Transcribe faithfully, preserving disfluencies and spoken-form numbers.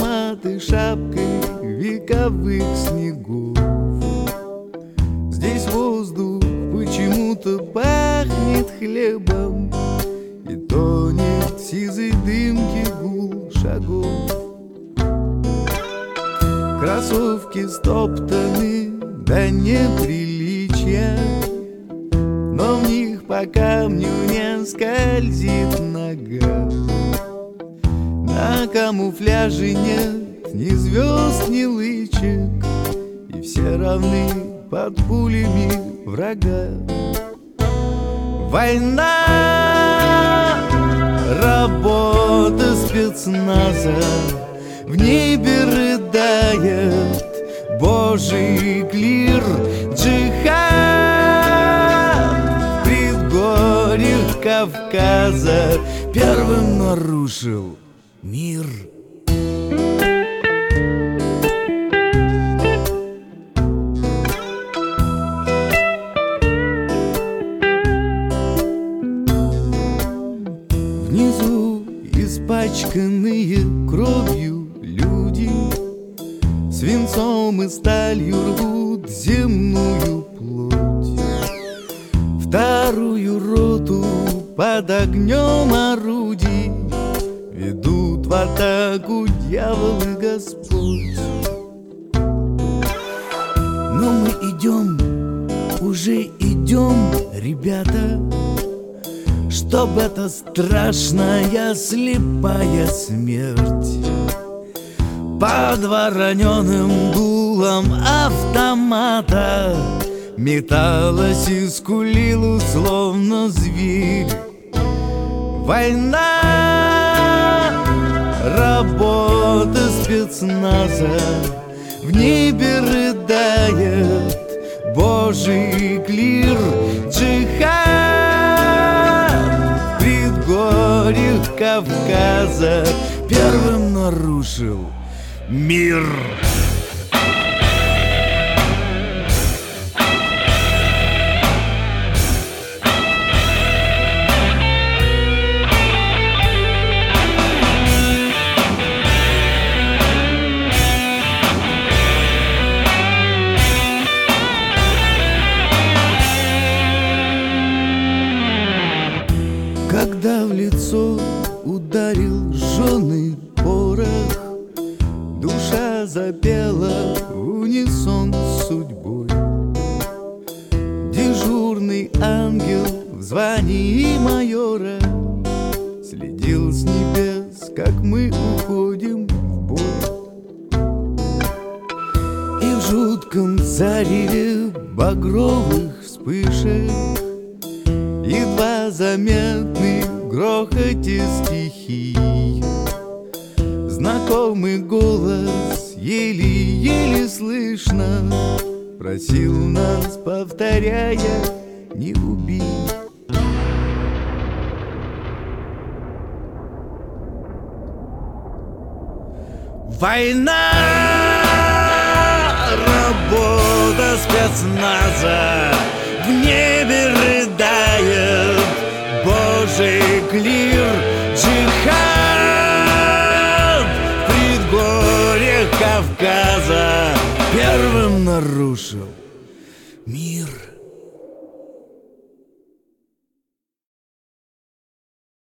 лохматой шапкой вековых снегов. Здесь воздух почему-то пахнет хлебом, и тонет в сизой дымке гул шагов. Кроссовки стоптаны до неприличия, но в них по камню не скользит нога. На камуфляже нет ни звезд, ни лычек, и все равны под пулями врага. Война, работа спецназа, в небе рыдает Божий клир. Джихад в предгорьях Кавказа первым нарушил мир. Внизу испачканные кровью люди свинцом и сталью рвут земную плоть. Вторую роту под огнем орудий ведут в атаку дьявол и Господь. Но мы идем, уже идем, ребята, чтоб эта страшная слепая смерть под вороненым дулом автомата металась и скулила, словно зверь. Война, работа спецназа, в небе рыдает Божий клир. Джихад в предгорьях Кавказа первым нарушил мир. Когда в лицо ударил жженый порох, душа запела в унисон с судьбой. Дежурный ангел в звании майора следил с небес, как мы уходим в бой. И в жутком зареве багровых вспышек едва заметный в грохоте стихий знакомый голос еле-еле слышно просил нас, повторяя: не убей. Война, работа спецназа, в небе рыдает Божий клир. Джихад в предгорьях Кавказа первым нарушил мир.